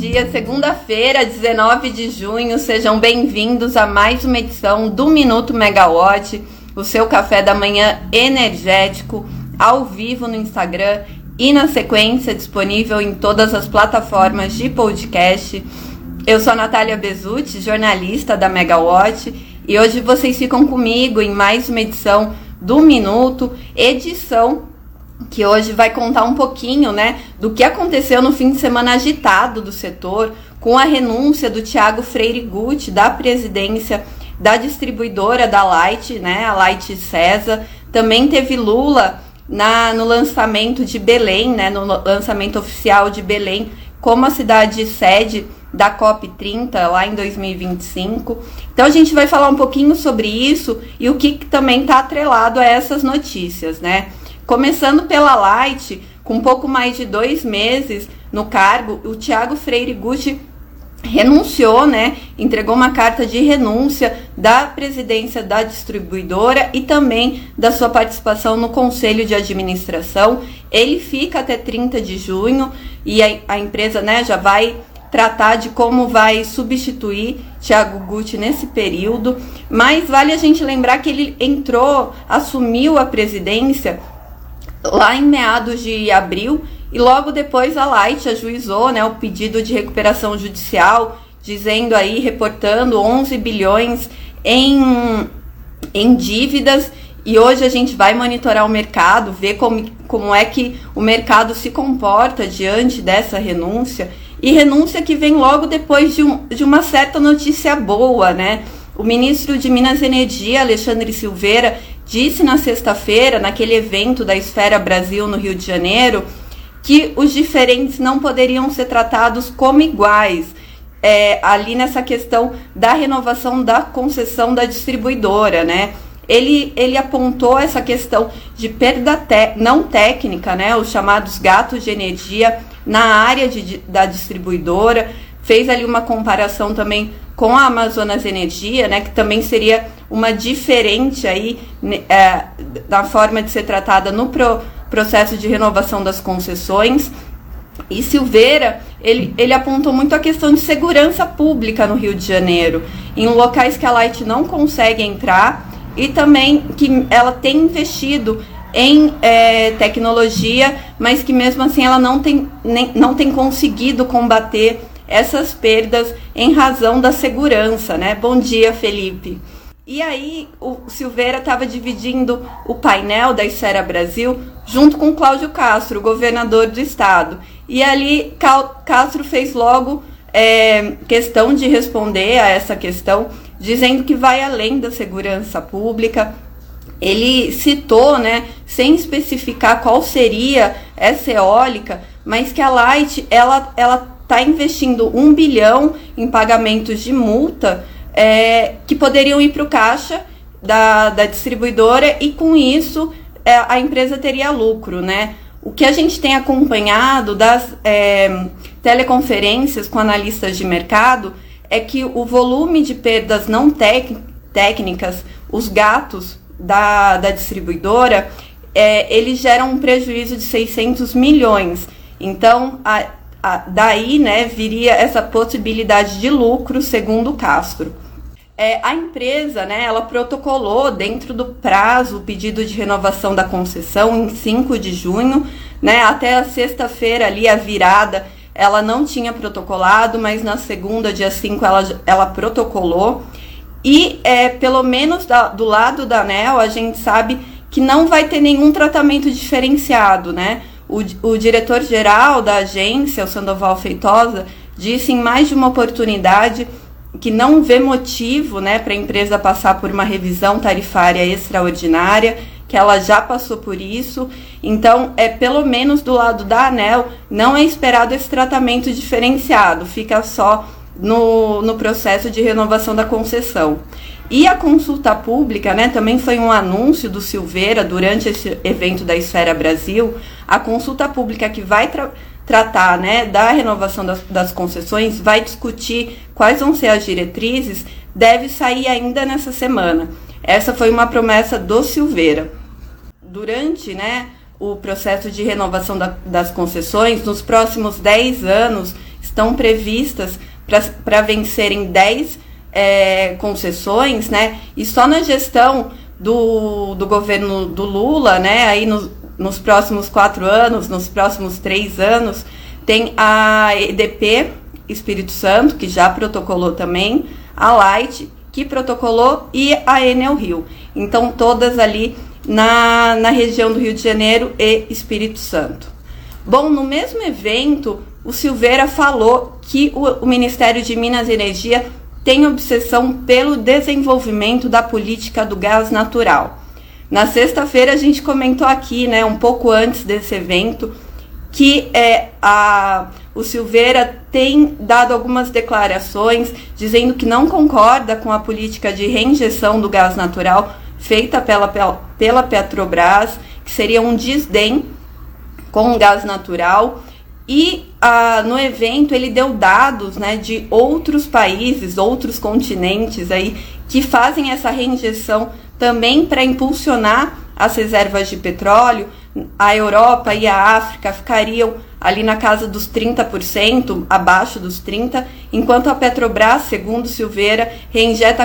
dia, segunda-feira, 19 de junho, sejam bem-vindos a mais uma edição do Minuto Megawatt, o seu café da manhã energético, ao vivo no Instagram e na sequência disponível em todas as plataformas de podcast. Eu sou a Natália Bezutti, jornalista da Megawatt, e hoje vocês ficam comigo em mais uma edição do Minuto, edição que hoje vai contar um pouquinho, do que aconteceu no fim de semana agitado do setor, com a renúncia do Thiago Freire Guth da presidência da distribuidora da Light, a Light Cesa. Também teve Lula no lançamento de Belém, no lançamento oficial de Belém, como a cidade sede da COP30 lá em 2025. Então a gente vai falar um pouquinho sobre isso e o que também está atrelado a essas notícias, Começando pela Light, com um pouco mais de 2 meses no cargo, o Thiago Freire Guth renunciou, entregou uma carta de renúncia da presidência da distribuidora e também da sua participação no conselho de administração. Ele fica até 30 de junho e a empresa já vai tratar de como vai substituir Thiago Guth nesse período, mas vale a gente lembrar que ele assumiu a presidência lá em meados de abril, e logo depois a Light ajuizou o pedido de recuperação judicial, dizendo reportando 11 bilhões em dívidas, e hoje a gente vai monitorar o mercado, ver como é que o mercado se comporta diante dessa renúncia, e renúncia que vem logo depois de uma certa notícia boa, O ministro de Minas e Energia, Alexandre Silveira, disse na sexta-feira, naquele evento da Esfera Brasil no Rio de Janeiro, que os diferentes não poderiam ser tratados como iguais, ali nessa questão da renovação da concessão da distribuidora, Ele apontou essa questão de perda não técnica, os chamados gatos de energia na área da distribuidora, fez ali uma comparação também com a Amazonas Energia, que também seria uma diferente da forma de ser tratada no processo de renovação das concessões. E Silveira, ele apontou muito a questão de segurança pública no Rio de Janeiro, em locais que a Light não consegue entrar, e também que ela tem investido em tecnologia, mas que mesmo assim ela não tem conseguido combater essas perdas em razão da segurança, Bom dia, Felipe. E aí o Silveira estava dividindo o painel da Esfera Brasil junto com Cláudio Castro, governador do estado. E ali Castro fez logo questão de responder a essa questão, dizendo que vai além da segurança pública. Ele citou, sem especificar qual seria essa eólica, mas que a Light ela está investindo 1 bilhão em pagamentos de multa que poderiam ir para o caixa da distribuidora, e com isso a empresa teria lucro, O que a gente tem acompanhado das teleconferências com analistas de mercado é que o volume de perdas não técnicas, os gatos da distribuidora, eles geram um prejuízo de 600 milhões. Então, daí viria essa possibilidade de lucro, segundo Castro. A empresa ela protocolou dentro do prazo o pedido de renovação da concessão em 5 de junho, até a sexta-feira ali, a virada, ela não tinha protocolado, mas na segunda, dia 5, ela protocolou. E pelo menos do lado da ANEEL, a gente sabe que não vai ter nenhum tratamento diferenciado, O diretor-geral da agência, o Sandoval Feitosa, disse em mais de uma oportunidade que não vê motivo para a empresa passar por uma revisão tarifária extraordinária, que ela já passou por isso. Então, pelo menos do lado da ANEEL, não é esperado esse tratamento diferenciado, fica só no processo de renovação da concessão. E a consulta pública, também foi um anúncio do Silveira durante esse evento da Esfera Brasil. A consulta pública que vai tratar da renovação das concessões, vai discutir quais vão ser as diretrizes, deve sair ainda nessa semana. Essa foi uma promessa do Silveira. Durante o processo de renovação das concessões, nos próximos 10 anos, estão previstas para vencerem 10 concessões, né? E só na gestão do governo do Lula, né? Aí nos próximos 4 anos, nos próximos 3 anos, tem a EDP Espírito Santo, que já protocolou também, a Light, que protocolou, e a Enel Rio. Então, todas ali na região do Rio de Janeiro e Espírito Santo. Bom, no mesmo evento, o Silveira falou que o Ministério de Minas e Energia tem obsessão pelo desenvolvimento da política do gás natural. Na sexta-feira a gente comentou aqui, né, um pouco antes desse evento, que o Silveira tem dado algumas declarações dizendo que não concorda com a política de reinjeção do gás natural feita pela Petrobras, que seria um desdém com o gás natural. E no evento ele deu dados, né, de outros países, outros continentes aí, que fazem essa reinjeção também para impulsionar as reservas de petróleo. A Europa e a África ficariam ali na casa dos 30%, abaixo dos 30%, enquanto a Petrobras, segundo Silveira, reinjeta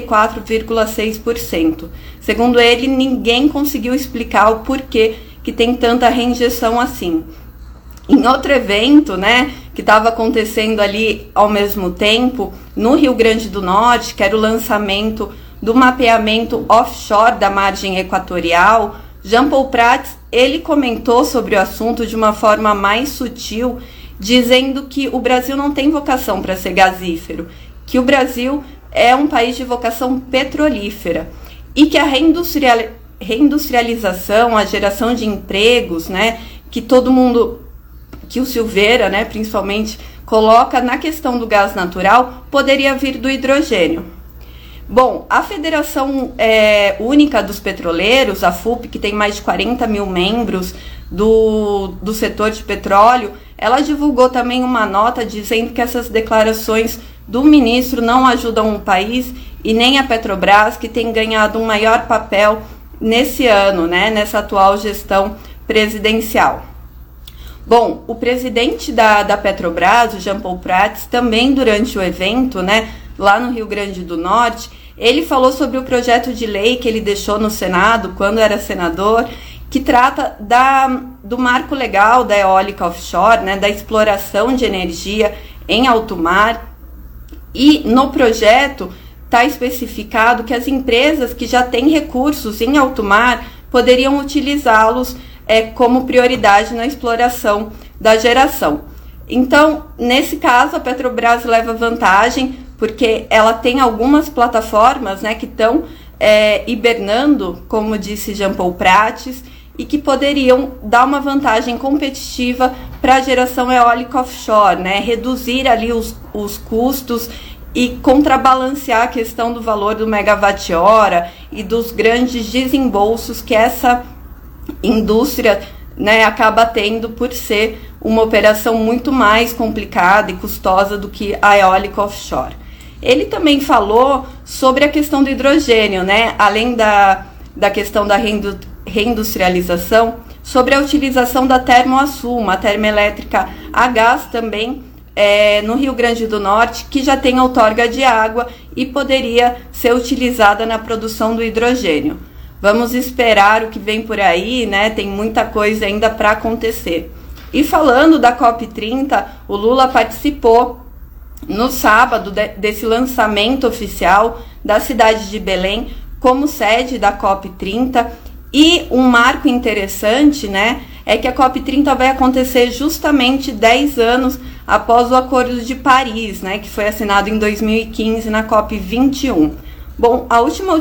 44,6%. Segundo ele, ninguém conseguiu explicar o porquê que tem tanta reinjeção assim. Em outro evento, né, que estava acontecendo ali ao mesmo tempo, no Rio Grande do Norte, que era o lançamento do mapeamento offshore da margem equatorial, Jean Paul Prats, ele comentou sobre o assunto de uma forma mais sutil, dizendo que o Brasil não tem vocação para ser gasífero, que o Brasil é um país de vocação petrolífera e que a reindustrialização, a geração de empregos, né, que todo mundo, que o Silveira, né, principalmente, coloca na questão do gás natural, poderia vir do hidrogênio. Bom, a Federação Única dos Petroleiros, a FUP, que tem mais de 40 mil membros do setor de petróleo, ela divulgou também uma nota dizendo que essas declarações do ministro não ajudam o país e nem a Petrobras, que tem ganhado um maior papel nesse ano, né, nessa atual gestão presidencial. Bom, o presidente da Petrobras, o Jean Paul Prats, também durante o evento, né, lá no Rio Grande do Norte, ele falou sobre o projeto de lei que ele deixou no Senado, quando era senador, que trata do marco legal da eólica offshore, né, da exploração de energia em alto mar. E no projeto está especificado que as empresas que já têm recursos em alto mar poderiam utilizá-los como prioridade na exploração da geração. Então, nesse caso, a Petrobras leva vantagem, porque ela tem algumas plataformas, né, que estão hibernando, como disse Jean Paul Prats, e que poderiam dar uma vantagem competitiva para a geração eólica offshore, né, reduzir ali os custos e contrabalancear a questão do valor do megawatt-hora e dos grandes desembolsos que essa indústria, né, acaba tendo por ser uma operação muito mais complicada e custosa do que a eólica offshore. Ele também falou sobre a questão do hidrogênio, né, além da questão da reindustrialização, sobre a utilização da Termoaçu, uma termoelétrica a gás também, no Rio Grande do Norte, que já tem outorga de água e poderia ser utilizada na produção do hidrogênio. Vamos esperar o que vem por aí, né? Tem muita coisa ainda para acontecer. E falando da COP30, o Lula participou no sábado desse lançamento oficial da cidade de Belém como sede da COP30. E um marco interessante, né, é que a COP30 vai acontecer justamente 10 anos após o Acordo de Paris, né, que foi assinado em 2015 na COP21. Bom, a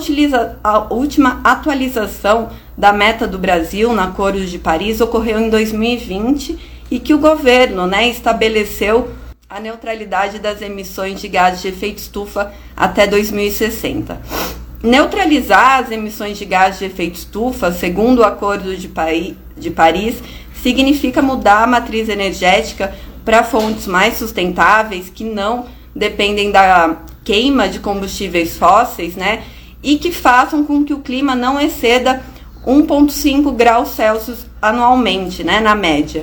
última atualização da meta do Brasil no Acordo de Paris ocorreu em 2020 e que o governo, né, estabeleceu a neutralidade das emissões de gases de efeito estufa até 2060. Neutralizar as emissões de gases de efeito estufa, segundo o Acordo de Paris, significa mudar a matriz energética para fontes mais sustentáveis, que não dependem da queima de combustíveis fósseis, né, e que façam com que o clima não exceda 1,5 graus Celsius anualmente, né, na média.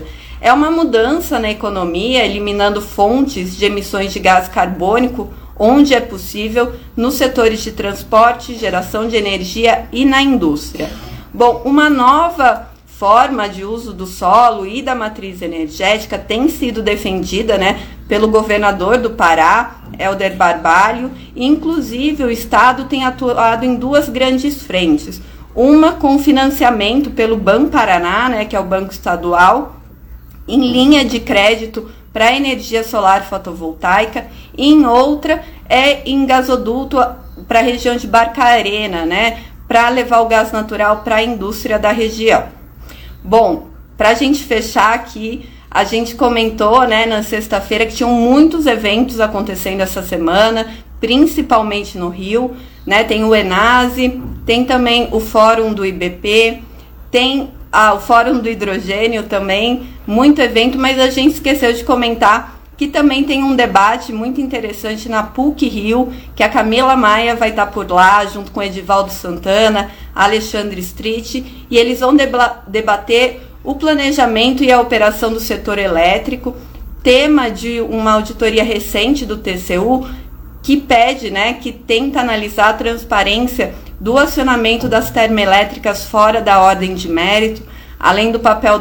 é uma mudança na economia, eliminando fontes de emissões de gás carbônico, onde é possível, nos setores de transporte, geração de energia e na indústria. Bom, uma nova forma de uso do solo e da matriz energética tem sido defendida, né, pelo governador do Pará, Helder Barbalho, e inclusive o Estado tem atuado em duas grandes frentes. Uma com financiamento pelo Banparaná, né, que é o Banco Estadual, em linha de crédito para energia solar fotovoltaica, e em outra é em gasoduto para a região de Barcarena, né, para levar o gás natural para a indústria da região. Bom, para a gente fechar aqui, a gente comentou, né, na sexta-feira que tinham muitos eventos acontecendo essa semana, principalmente no Rio, né, tem o Enase, tem também o Fórum do IBP, tem o Fórum do Hidrogênio também, muito evento, mas a gente esqueceu de comentar que também tem um debate muito interessante na PUC Rio, que a Camila Maia vai estar por lá, junto com Edivaldo Santana, Alexandre Street, e eles vão debater o planejamento e a operação do setor elétrico, tema de uma auditoria recente do TCU, que pede, né, que tenta analisar a transparência do acionamento das termoelétricas fora da ordem de mérito, além do papel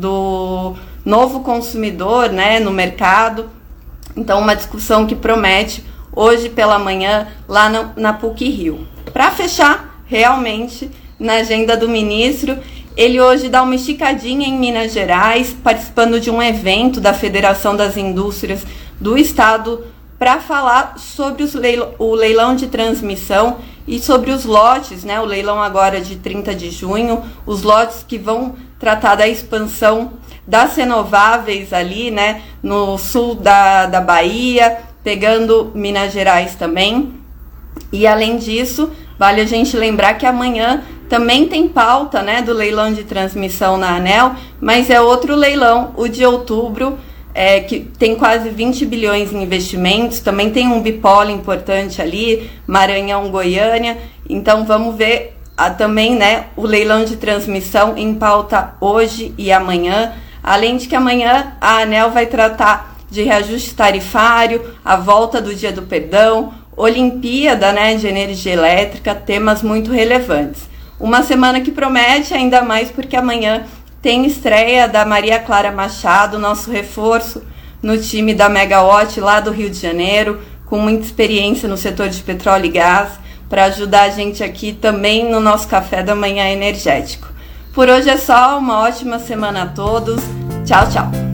do novo consumidor, né, no mercado. Então, uma discussão que promete hoje pela manhã lá na PUC Rio. Para fechar, realmente, na agenda do ministro, ele hoje dá uma esticadinha em Minas Gerais, participando de um evento da Federação das Indústrias do Estado, para falar sobre o leilão de transmissão e sobre os lotes, né? O leilão agora de 30 de junho, os lotes que vão tratar da expansão das renováveis ali, né? No sul da Bahia, pegando Minas Gerais também. E além disso, vale a gente lembrar que amanhã também tem pauta, né, do leilão de transmissão na ANEEL, mas é outro leilão, o de outubro, que tem quase 20 bilhões em investimentos, também tem um bipolar importante ali, Maranhão, Goiânia, então vamos ver também, né, o leilão de transmissão em pauta hoje e amanhã, além de que amanhã a ANEEL vai tratar de reajuste tarifário, a volta do Dia do Perdão, Olimpíada, né, de energia elétrica, temas muito relevantes. Uma semana que promete, ainda mais porque amanhã tem estreia da Maria Clara Machado, nosso reforço no time da Megawatt lá do Rio de Janeiro, com muita experiência no setor de petróleo e gás, para ajudar a gente aqui também no nosso café da manhã energético. Por hoje é só, uma ótima semana a todos. Tchau, tchau!